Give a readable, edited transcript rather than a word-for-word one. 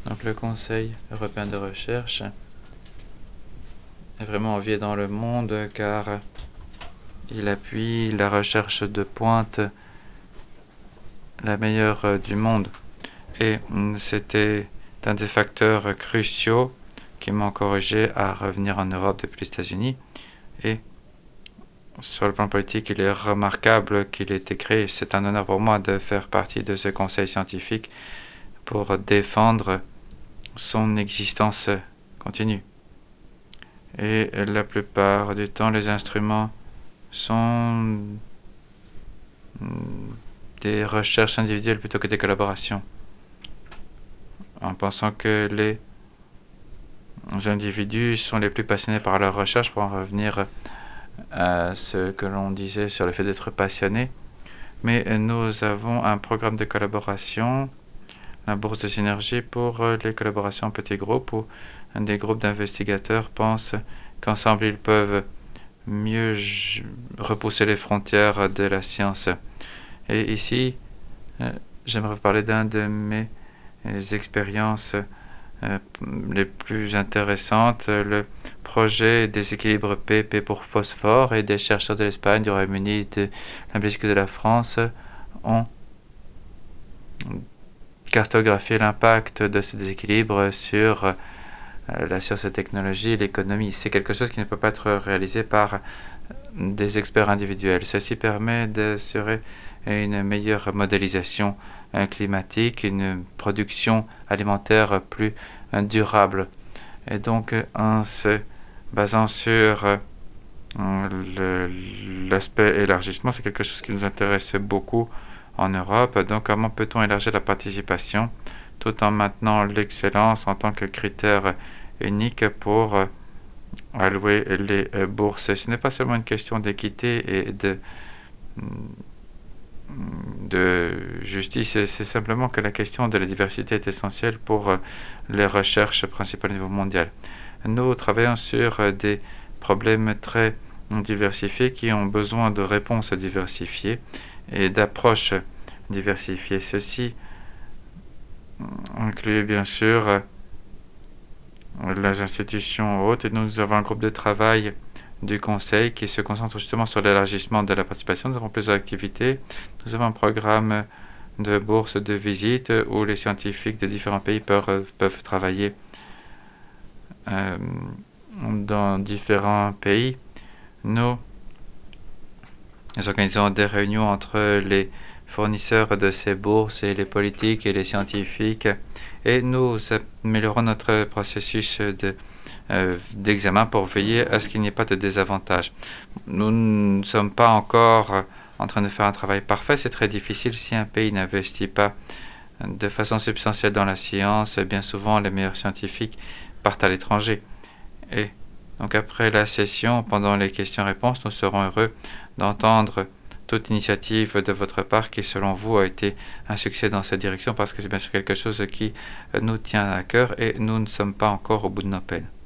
Donc le Conseil européen de recherche est vraiment envié dans le monde car il appuie la recherche de pointe, la meilleure du monde. Et c'était un des facteurs cruciaux qui m'a encouragé à revenir en Europe depuis les États-Unis. Et sur le plan politique, il est remarquable qu'il ait été créé. C'est un honneur pour moi de faire partie de ce conseil scientifique pour défendre son existence continue. Et la plupart du temps, les instruments sont des recherches individuelles plutôt que des collaborations. En pensant que les individus sont les plus passionnés par leur recherche, pour en revenir à ce que l'on disait sur le fait d'être passionné. Mais nous avons un programme de collaboration, la bourse de synergie pour les collaborations en petits groupes où des groupes d'investigateurs pensent qu'ensemble ils peuvent mieux repousser les frontières de la science. Et ici, j'aimerais vous parler d'un de mes expériences les plus intéressantes, le projet des équilibres P pour phosphore, et des chercheurs de l'Espagne, du Royaume-Uni, de la Belgique et de la France ont cartographié l'impact de ce déséquilibre sur la science et la technologie et l'économie. C'est quelque chose qui ne peut pas être réalisé par des experts individuels. Ceci permet d'assurer une meilleure modélisation climatique, une production alimentaire plus durable. Et donc, en se basant sur l'aspect élargissement, c'est quelque chose qui nous intéresse beaucoup en Europe. Donc, comment peut-on élargir la participation tout en maintenant l'excellence en tant que critère unique pour allouer les bourses? Ce n'est pas seulement une question d'équité et de justice, c'est simplement que la question de la diversité est essentielle pour les recherches principales au niveau mondial. Nous travaillons sur des problèmes très diversifiés qui ont besoin de réponses diversifiées et d'approches diversifiées. Ceci inclut bien sûr les institutions hautes, et nous avons un groupe de travail du Conseil qui se concentre justement sur l'élargissement de la participation. Nous avons plusieurs activités. Nous avons un programme de bourse de visite où les scientifiques de différents pays peuvent travailler dans différents pays. Nous organisons des réunions entre les fournisseurs de ces bourses et les politiques et les scientifiques, et nous améliorons notre processus d'examen pour veiller à ce qu'il n'y ait pas de désavantage. Nous ne sommes pas encore en train de faire un travail parfait. C'est très difficile si un pays n'investit pas de façon substantielle dans la science. Bien souvent, les meilleurs scientifiques partent à l'étranger. Et donc après la session, pendant les questions-réponses, nous serons heureux d'entendre toute initiative de votre part qui, selon vous, a été un succès dans cette direction, parce que c'est bien sûr quelque chose qui nous tient à cœur et nous ne sommes pas encore au bout de nos peines.